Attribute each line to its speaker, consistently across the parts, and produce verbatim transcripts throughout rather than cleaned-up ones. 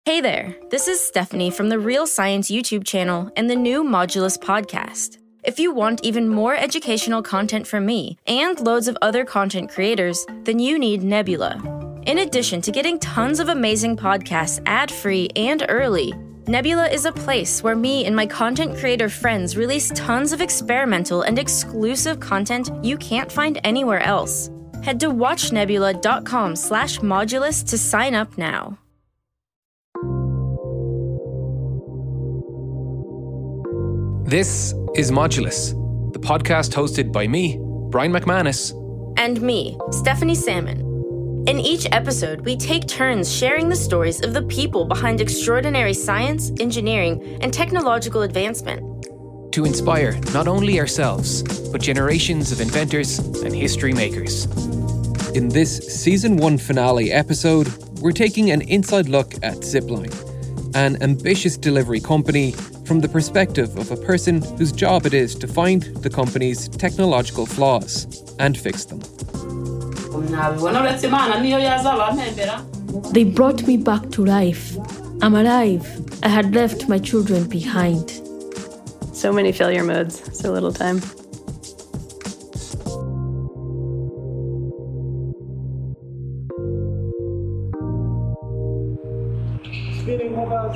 Speaker 1: Hey there, this is Stephanie from the Real Science YouTube channel and the new Modulus podcast. If you want even more educational content from me and loads of other content creators, then you need Nebula. In addition to getting tons of amazing podcasts ad-free and early, Nebula is a place where me and my content creator friends release tons of experimental and exclusive content you can't find anywhere else. Head to watchnebula.com slash modulus to sign up now.
Speaker 2: This is Modulus, the podcast hosted by me, Brian McManus.
Speaker 1: And me, Stephanie Salmon. In each episode, we take turns sharing the stories of the people behind extraordinary science, engineering, and technological advancement.
Speaker 2: To inspire not only ourselves, but generations of inventors and history makers.
Speaker 3: In this season one finale episode, we're taking an inside look at Zipline, an ambitious delivery company from the perspective of a person whose job it is to find the company's technological flaws and fix them.
Speaker 4: They brought me back to life. I'm alive. I had left my children behind.
Speaker 5: So many failure modes, so little time.
Speaker 6: Speeding mobiles.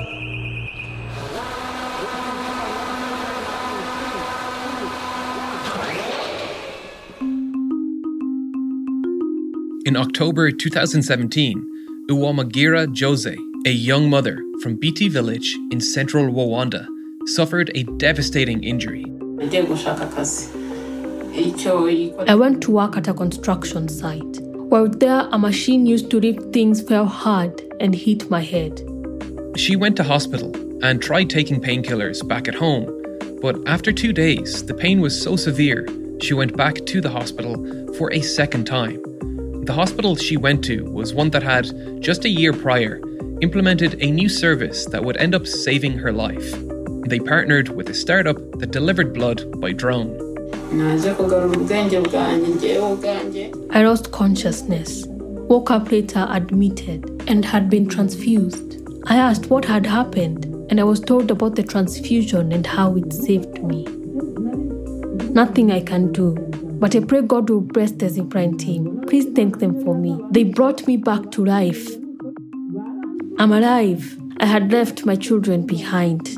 Speaker 2: In October two thousand seventeen, Uwamagira Jose, a young mother from Biti village in central Rwanda, suffered a devastating injury.
Speaker 4: I went to work at a construction site. While there, a machine used to lift things fell hard and hit my head.
Speaker 2: She went to hospital and tried taking painkillers back at home, but after two days, the pain was so severe, she went back to the hospital for a second time. The hospital she went to was one that had, just a year prior, implemented a new service that would end up saving her life. They partnered with a startup that delivered blood by drone.
Speaker 4: I lost consciousness, woke up later admitted, and had been transfused. I asked what had happened, and I was told about the transfusion and how it saved me. Nothing I can do, but I pray God will bless the Zipline team. Please thank them for me. They brought me back to life. I'm alive. I had left my children behind.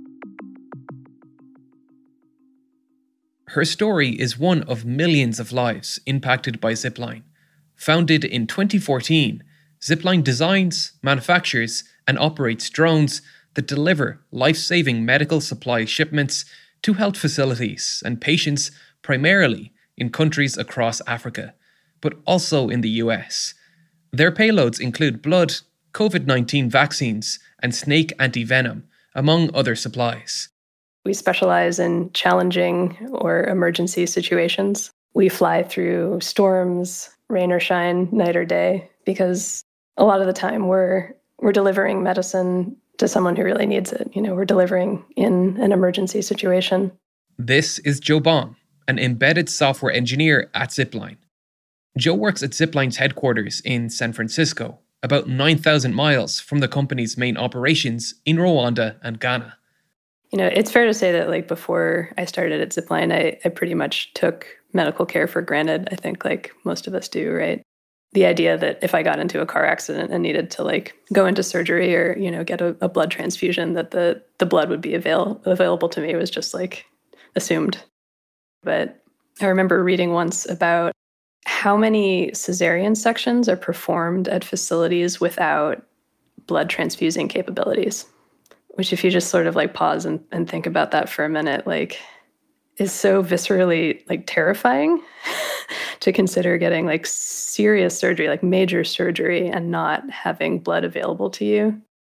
Speaker 2: Her story is one of millions of lives impacted by Zipline. Founded in twenty fourteen, Zipline designs, manufactures, and operates drones that deliver life-saving medical supply shipments to health facilities and patients primarily in countries across Africa, but also in the U S. Their payloads include blood, covid nineteen vaccines, and snake antivenom, among other supplies.
Speaker 5: We specialize in challenging or emergency situations. We fly through storms, rain or shine, night or day, because a lot of the time we're we're delivering medicine to someone who really needs it. You know, we're delivering in an emergency situation.
Speaker 2: This is Joe Bong, an embedded software engineer at Zipline. Joe works at Zipline's headquarters in San Francisco, about nine thousand miles from the company's main operations in Rwanda and Ghana.
Speaker 5: You know, it's fair to say that, like, before I started at Zipline, I, I pretty much took medical care for granted. I think, like, most of us do, right? The idea that if I got into a car accident and needed to, like, go into surgery or, you know, get a, a blood transfusion, that the, the blood would be avail- available to me was just, like, assumed. But I remember reading once about how many cesarean sections are performed at facilities without blood transfusing capabilities, which, if you just sort of like pause and, and think about that for a minute, like, is so viscerally, like, terrifying to consider getting, like, serious surgery, like major surgery, and not having blood available to you.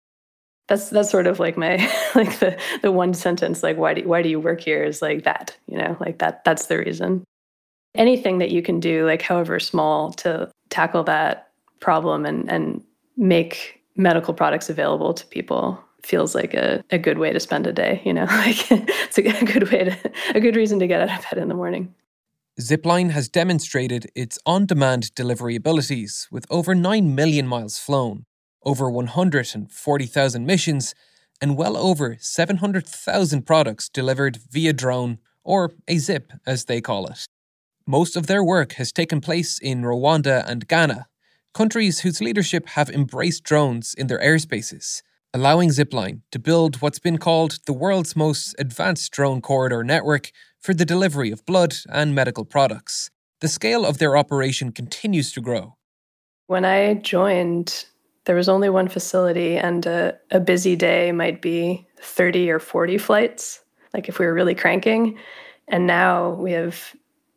Speaker 5: That's that's sort of like my like the the one sentence, like, why do why do you work here, is like that, you know, like that that's the reason. Anything that you can do, like, however small, to tackle that problem and and make medical products available to people feels like a, a good way to spend a day, you know, like it's a good way to, a good reason to get out of bed in the morning.
Speaker 3: Zipline has demonstrated its on-demand delivery abilities with over nine million miles flown, over one hundred forty thousand missions, and well over seven hundred thousand products delivered via drone, or a zip as they call it. Most of their work has taken place in Rwanda and Ghana, countries whose leadership have embraced drones in their airspaces, allowing Zipline to build what's been called the world's most advanced drone corridor network for the delivery of blood and medical products. The scale of their operation continues to grow.
Speaker 5: When I joined, there was only one facility, and a, a busy day might be thirty or forty flights, like if we were really cranking. And now we have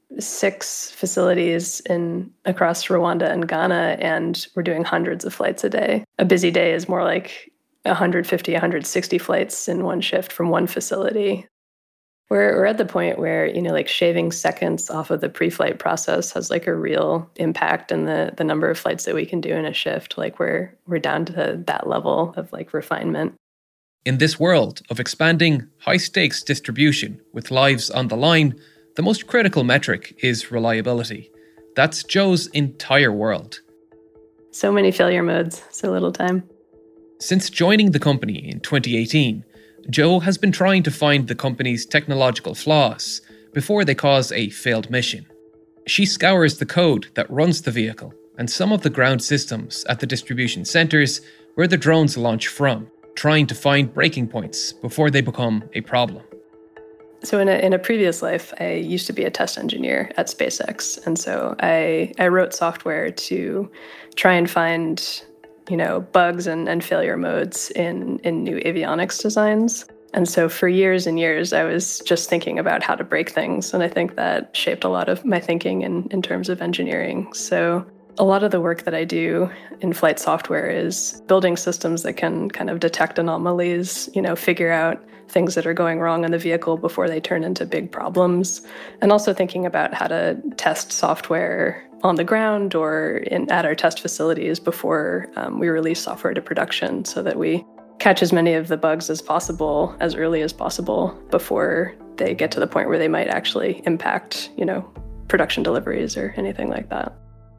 Speaker 5: six facilities in across Rwanda and Ghana, and we're doing hundreds of flights a day. A busy day is more like one hundred fifty, one hundred sixty flights in one shift from one facility. We're, we're at the point where, you know, like shaving seconds off of the pre-flight process has like a real impact in the the number of flights that we can do in a shift. Like we're we're down to that level of like refinement.
Speaker 2: In this world of expanding high-stakes distribution with lives on the line, the most critical metric is reliability. That's Joe's entire world.
Speaker 5: So many failure modes, so little time.
Speaker 2: Since joining the company in twenty eighteen, Joe has been trying to find the company's technological flaws before they cause a failed mission. She scours the code that runs the vehicle and some of the ground systems at the distribution centres where the drones launch from, trying to find breaking points before they become a problem.
Speaker 5: So in a in a previous life, I used to be a test engineer at SpaceX. And so I I wrote software to try and find, you know, bugs and, and failure modes in, in new avionics designs. And so for years and years, I was just thinking about how to break things. And I think that shaped a lot of my thinking in, in terms of engineering. So a lot of the work that I do in flight software is building systems that can kind of detect anomalies, you know, figure out things that are going wrong in the vehicle before they turn into big problems. And also thinking about how to test software on the ground or in, at our test facilities before um, we release software to production so that we catch as many of the bugs as possible, as early as possible, before they get to the point where they might actually impact, you know, production deliveries or anything like that.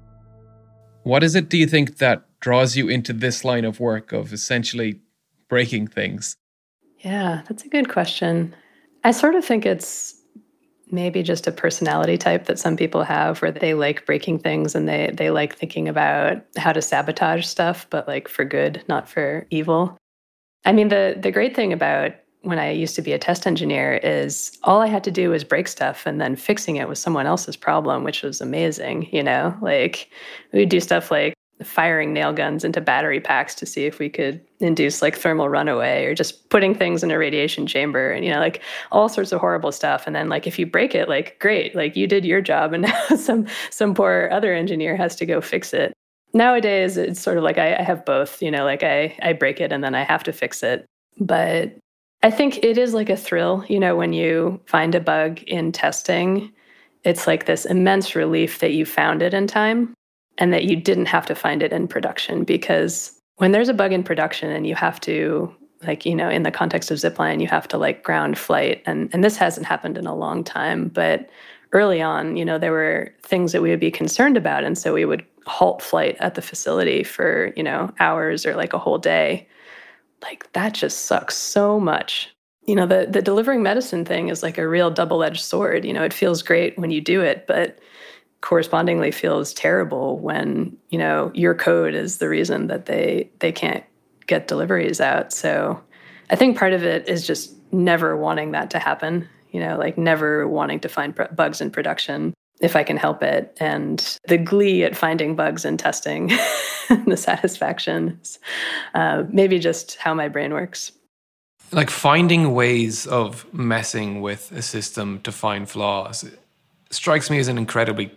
Speaker 2: What is it, do you think, that draws you into this line of work of essentially breaking things?
Speaker 5: Yeah, that's a good question. I sort of think it's maybe just a personality type that some people have where they like breaking things and they they like thinking about how to sabotage stuff, but like for good, not for evil. I mean, the the great thing about when I used to be a test engineer is all I had to do was break stuff, and then fixing it was someone else's problem, which was amazing, you know? Like we would do stuff like firing nail guns into battery packs to see if we could induce like thermal runaway, or just putting things in a radiation chamber, and, you know, like all sorts of horrible stuff. And then like, if you break it, like, great, like you did your job, and now some, some poor other engineer has to go fix it. Nowadays, it's sort of like I, I have both, you know, like I, I break it and then I have to fix it. But I think it is like a thrill, you know, when you find a bug in testing, it's like this immense relief that you found it in time, and that you didn't have to find it in production. Because when there's a bug in production and you have to, like, you know, in the context of Zipline, you have to like ground flight. And, and this hasn't happened in a long time, but early on, you know, there were things that we would be concerned about. And so we would halt flight at the facility for, you know, hours or like a whole day. Like that just sucks so much. You know, the, the delivering medicine thing is like a real double-edged sword. You know, it feels great when you do it, but correspondingly feels terrible when, you know, your code is the reason that they they can't get deliveries out. So I think part of it is just never wanting that to happen, you know, like never wanting to find pr- bugs in production if I can help it. And the glee at finding bugs in testing, the satisfaction, is, uh, maybe just how my brain works.
Speaker 3: Like finding ways of messing with a system to find flaws strikes me as an incredibly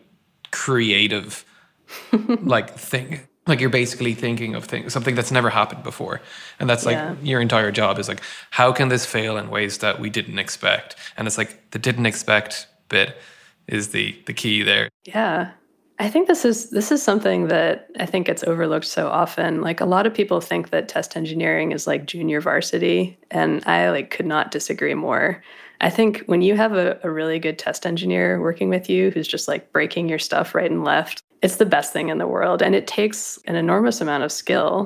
Speaker 3: creative like thing. Like you're basically thinking of things, something that's never happened before. And that's like yeah. your entire job is like, how can this fail in ways that we didn't expect? And it's like the didn't expect bit is the the key there.
Speaker 5: Yeah. I think this is this is something that I think gets overlooked so often. Like a lot of people think that test engineering is like junior varsity, and I like could not disagree more. I think when you have a, a really good test engineer working with you who's just like breaking your stuff right and left, it's the best thing in the world. And it takes an enormous amount of skill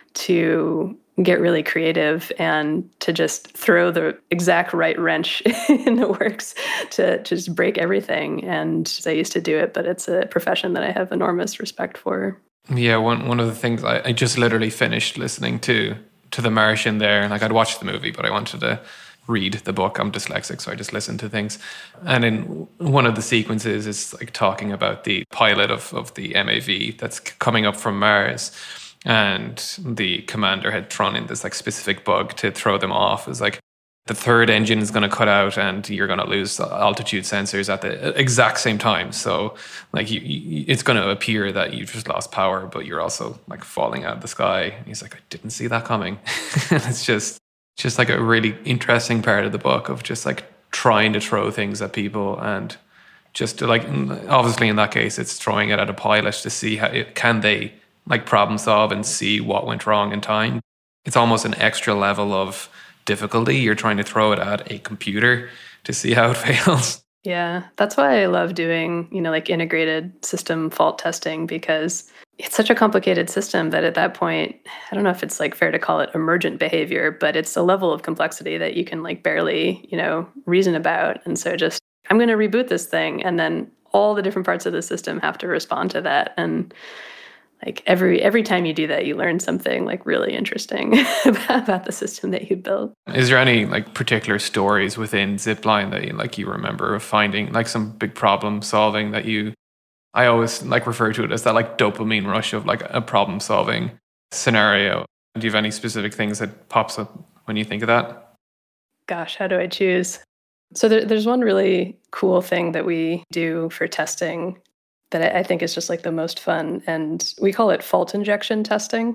Speaker 5: to get really creative and to just throw the exact right wrench in the works to just break everything. And I used to do it, but it's a profession that I have enormous respect for.
Speaker 3: Yeah, one one of the things I, I just literally finished listening to to The Martian there. Like I'd watched the movie, but I wanted to read the book. I'm dyslexic, so I just listened to things. And in one of the sequences is like talking about the pilot of, of the M A V that's coming up from Mars. And the commander had thrown in this like specific bug to throw them off. It's like the third engine is going to cut out and you're going to lose altitude sensors at the exact same time. So like you, you, it's going to appear that you've just lost power, but you're also like falling out of the sky. And he's like, I didn't see that coming. And it's just, just like a really interesting part of the book of just like trying to throw things at people. And just to like, obviously in that case, it's throwing it at a pilot to see how it, can they like problem solve and see what went wrong in time. It's almost an extra level of difficulty. You're trying to throw it at a computer to see how it fails.
Speaker 5: Yeah, that's why I love doing, you know, like integrated system fault testing, because it's such a complicated system that at that point, I don't know if it's like fair to call it emergent behavior, but it's a level of complexity that you can like barely, you know, reason about. And so just, I'm going to reboot this thing, and then all the different parts of the system have to respond to that. And like every every time you do that, you learn something like really interesting about the system that you built.
Speaker 3: Is there any like particular stories within Zipline that you, like you remember of finding like some big problem solving that you? I always like refer to it as that like dopamine rush of like a problem solving scenario. Do you have any specific things that pops up when you think of that?
Speaker 5: Gosh, how do I choose? So there, there's one really cool thing that we do for testing that I think is just like the most fun. And we call it fault injection testing.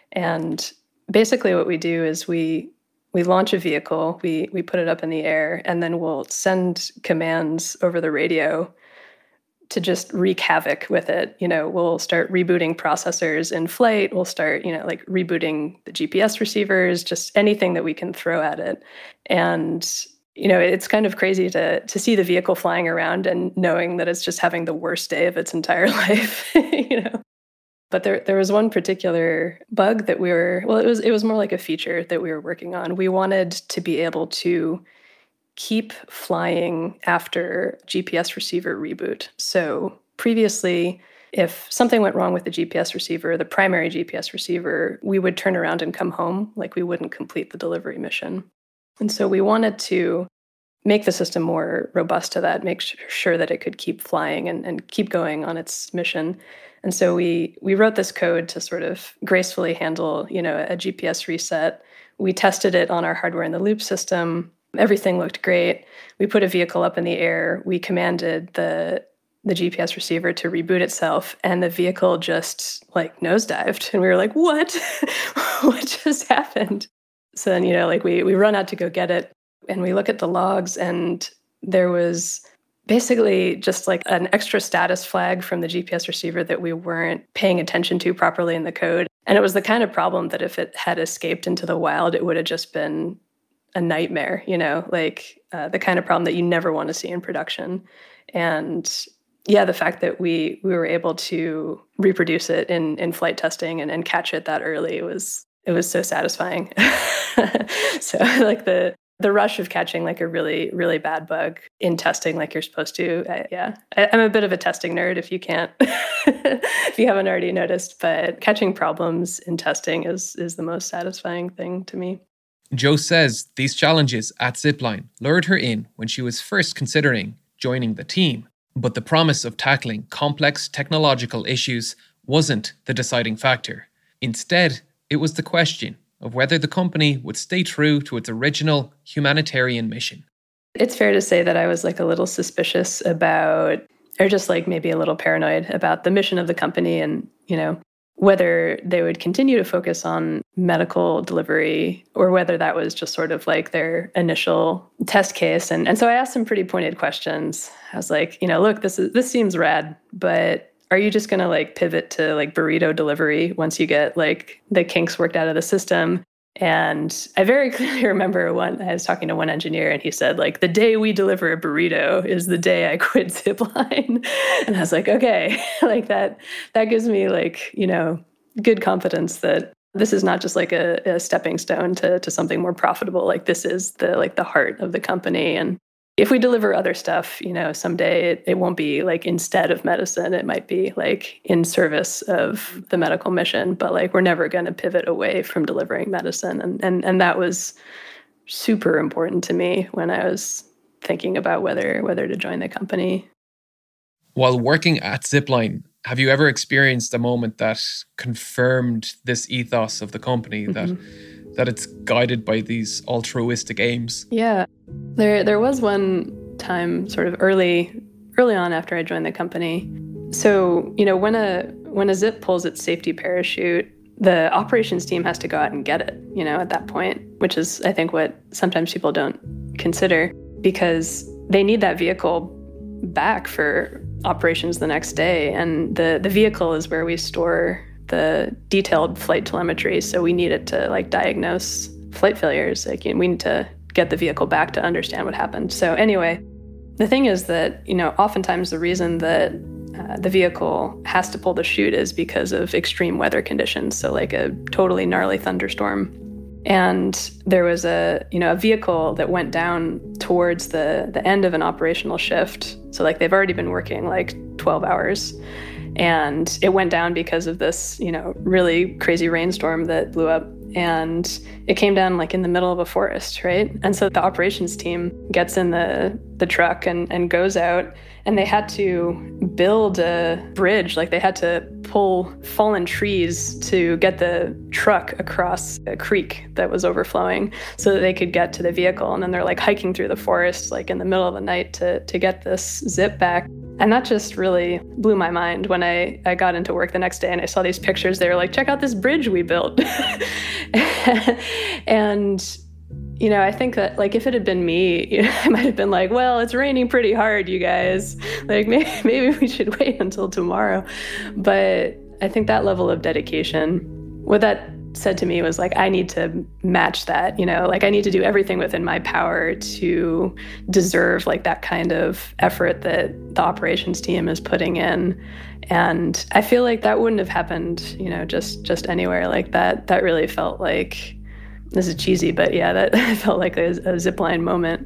Speaker 5: And basically what we do is we we launch a vehicle, we we put it up in the air, and then we'll send commands over the radio to just wreak havoc with it. You know, we'll start rebooting processors in flight. We'll start, you know, like rebooting the G P S receivers, just anything that we can throw at it. And you know, it's kind of crazy to to see the vehicle flying around and knowing that it's just having the worst day of its entire life, you know. But there there was one particular bug that we were, well, it was it was more like a feature that we were working on. We wanted to be able to keep flying after G P S receiver reboot. So previously, if something went wrong with the G P S receiver, the primary G P S receiver, we would turn around and come home, like we wouldn't complete the delivery mission. And so we wanted to make the system more robust to that, make sure that it could keep flying and, and keep going on its mission. And so we we wrote this code to sort of gracefully handle, you know, a G P S reset. We tested it on our hardware in the loop system. Everything looked great. We put a vehicle up in the air. We commanded the the G P S receiver to reboot itself, and the vehicle just like nosedived. And we were like, what? What just happened? So then, you know, like we we run out to go get it, and we look at the logs, and there was basically just like an extra status flag from the G P S receiver that we weren't paying attention to properly in the code. And it was the kind of problem that if it had escaped into the wild, it would have just been a nightmare, you know, like uh, the kind of problem that you never want to see in production. And yeah, the fact that we we were able to reproduce it in in flight testing and, and catch it that early was it was so satisfying. So like the the rush of catching like a really, really bad bug in testing like you're supposed to. I, yeah, I, I'm a bit of a testing nerd if you can't, if you haven't already noticed, but catching problems in testing is is the most satisfying thing to me.
Speaker 2: Jo says these challenges at Zipline lured her in when she was first considering joining the team. But the promise of tackling complex technological issues wasn't the deciding factor. Instead, it was the question of whether the company would stay true to its original humanitarian mission.
Speaker 5: It's fair to say that I was like a little suspicious about, or just like maybe a little paranoid about the mission of the company and, you know, whether they would continue to focus on medical delivery or whether that was just sort of like their initial test case. And, and so I asked some pretty pointed questions. I was like, you know, look, this is this seems rad, but are you just going to like pivot to like burrito delivery once you get like the kinks worked out of the system? And I very clearly remember when I was talking to one engineer and he said like, the day we deliver a burrito is the day I quit Zipline. And I was like, okay, like that, that gives me like, you know, good confidence that This is not just like a, a stepping stone to, to something more profitable. Like this is the like the heart of the company. And if we deliver other stuff, you know, someday it, it won't be like instead of medicine. It might be like in service of the medical mission. But like we're never going to pivot away from delivering medicine. And and and that was super important to me when I was thinking about whether whether to join the company.
Speaker 2: While working at Zipline, have you ever experienced a moment that confirmed this ethos of the company, mm-hmm. that that it's guided by these altruistic aims?
Speaker 5: Yeah. There there was one time sort of early early on after I joined the company. So, you know, when a when a Zip pulls its safety parachute, the operations team has to go out and get it, you know, at that point, which is, I think, what sometimes people don't consider, because they need that vehicle back for operations the next day. And the, the vehicle is where we store the detailed flight telemetry. So we need it to like diagnose flight failures. Like, you know, we need to get the vehicle back to understand what happened. So anyway, the thing is that, you know, oftentimes the reason that uh, the vehicle has to pull the chute is because of extreme weather conditions. So like a totally gnarly thunderstorm. And there was a, you know, a vehicle that went down towards the, the end of an operational shift. So like they've already been working like twelve hours. And it went down because of this, you know, really crazy rainstorm that blew up. And it came down like in the middle of a forest, right? And so the operations team gets in the, the truck and, and goes out, and they had to build a bridge. Like they had to pull fallen trees to get the truck across a creek that was overflowing so that they could get to the vehicle. And then they're like hiking through the forest, like in the middle of the night to, to get this Zip back. And that just really blew my mind when I, I got into work the next day and I saw these pictures. They were like, check out this bridge we built. And, you know, I think that like if it had been me, you know, I might have been like, well, it's raining pretty hard, you guys. Like maybe, maybe we should wait until tomorrow. But I think that level of dedication, what that said to me was like, I need to match that, you know, like I need to do everything within my power to deserve like that kind of effort that the operations team is putting in. And I feel like that wouldn't have happened, you know, just, just anywhere like that. That really felt like, this is cheesy, but yeah, that felt like a, a Zipline moment.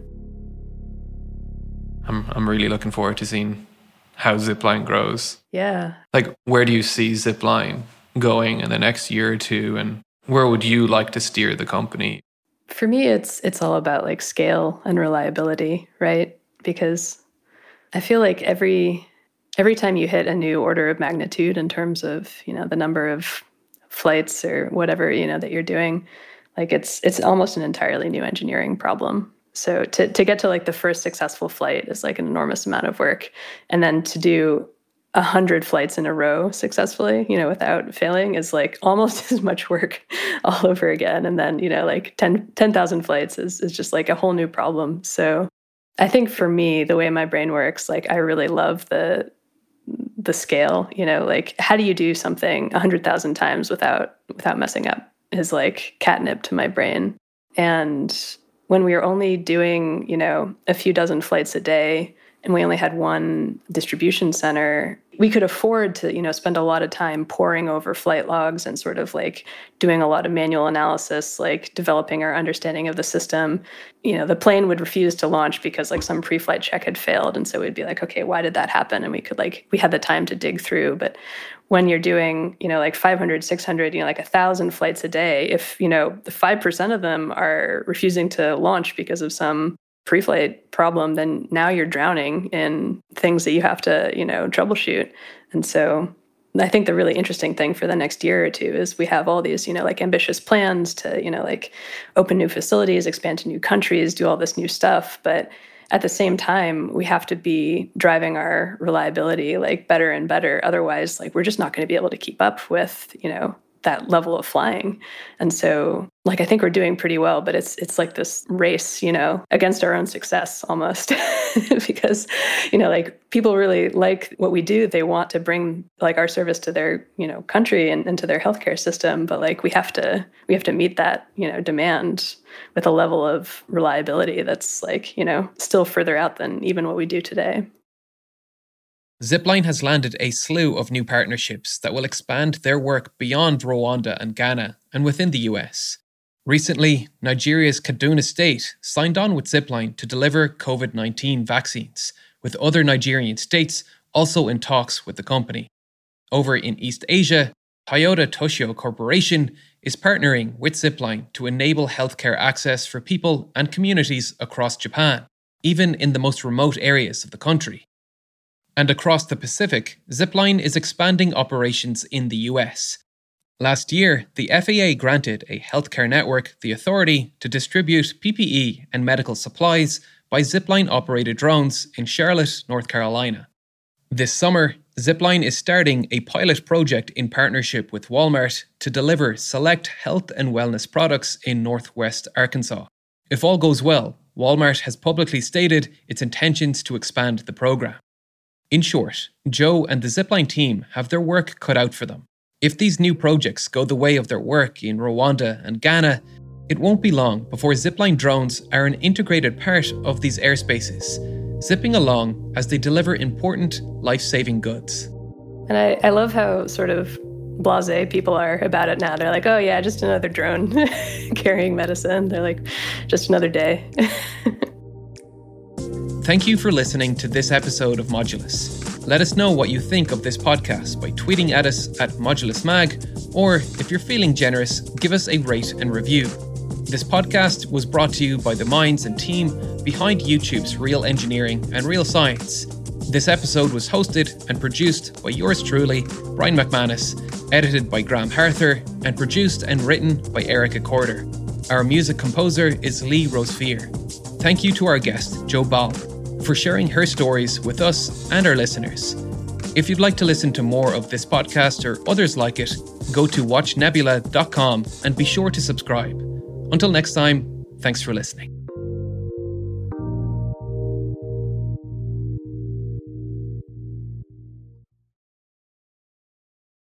Speaker 2: I'm, I'm really looking forward to seeing how Zipline grows.
Speaker 5: Yeah.
Speaker 2: Like, where do you see Zipline going in the next year or two, and where would you like to steer the company?
Speaker 5: For me, it's it's all about like scale and reliability, right? Because I feel like every every time you hit a new order of magnitude in terms of, you know, the number of flights or whatever, you know, that you're doing, like it's it's almost an entirely new engineering problem. So to to get to like the first successful flight is like an enormous amount of work, and then to do a hundred flights in a row successfully, you know, without failing is like almost as much work all over again. And then, you know, like ten thousand flights is, is just like a whole new problem. So I think for me, the way my brain works, like I really love the, the scale, you know, like how do you do something a hundred thousand times without, without messing up is like catnip to my brain. And when we were only doing, you know, a few dozen flights a day, and we only had one distribution center, we could afford to, you know, spend a lot of time poring over flight logs and sort of like doing a lot of manual analysis, like developing our understanding of the system. You know, the plane would refuse to launch because like some pre-flight check had failed. And so we'd be like, okay, why did that happen? And we could like, we had the time to dig through. But when you're doing, you know, like five hundred, six hundred, you know, like a thousand flights a day, if, you know, the five percent of them are refusing to launch because of some pre-flight problem, then now you're drowning in things that you have to, you know, troubleshoot. And so I think the really interesting thing for the next year or two is we have all these, you know, like ambitious plans to, you know, like open new facilities, expand to new countries, do all this new stuff. But at the same time, we have to be driving our reliability like better and better. Otherwise, like we're just not going to be able to keep up with, you know, that level of flying. And so like I think we're doing pretty well, but it's it's like this race, you know, against our own success almost. Because, you know, like people really like what we do. They want to bring like our service to their, you know, country and, and to their healthcare system. But like we have to we have to meet that, you know, demand with a level of reliability that's like, you know, still further out than even what we do today.
Speaker 2: Zipline has landed a slew of new partnerships that will expand their work beyond Rwanda and Ghana and within the U S. Recently, Nigeria's Kaduna State signed on with Zipline to deliver covid nineteen vaccines, with other Nigerian states also in talks with the company. Over in East Asia, Toyota Toshio Corporation is partnering with Zipline to enable healthcare access for people and communities across Japan, even in the most remote areas of the country. And across the Pacific, Zipline is expanding operations in the U S. Last year, the F A A granted a healthcare network the authority to distribute P P E and medical supplies by Zipline-operated drones in Charlotte, North Carolina. This summer, Zipline is starting a pilot project in partnership with Walmart to deliver select health and wellness products in Northwest Arkansas. If all goes well, Walmart has publicly stated its intentions to expand the program. In short, Joe and the Zipline team have their work cut out for them. If these new projects go the way of their work in Rwanda and Ghana, it won't be long before Zipline drones are an integrated part of these airspaces, zipping along as they deliver important life-saving goods.
Speaker 5: And I, I love how sort of blasé people are about it now. They're like, oh yeah, just another drone carrying medicine. They're like, just another day.
Speaker 2: Thank you for listening to this episode of Modulus. Let us know what you think of this podcast by tweeting at us at ModulusMag, or if you're feeling generous, give us a rate and review. This podcast was brought to you by the minds and team behind YouTube's Real Engineering and Real Science. This episode was hosted and produced by yours truly, Brian McManus, edited by Graham Harther, and produced and written by Erica Corder. Our music composer is Lee Rosefear. Thank you to our guest, Jo Ball, for sharing her stories with us and our listeners. If you'd like to listen to more of this podcast or others like it, go to watch nebula dot com and be sure to subscribe. Until next time, thanks for listening.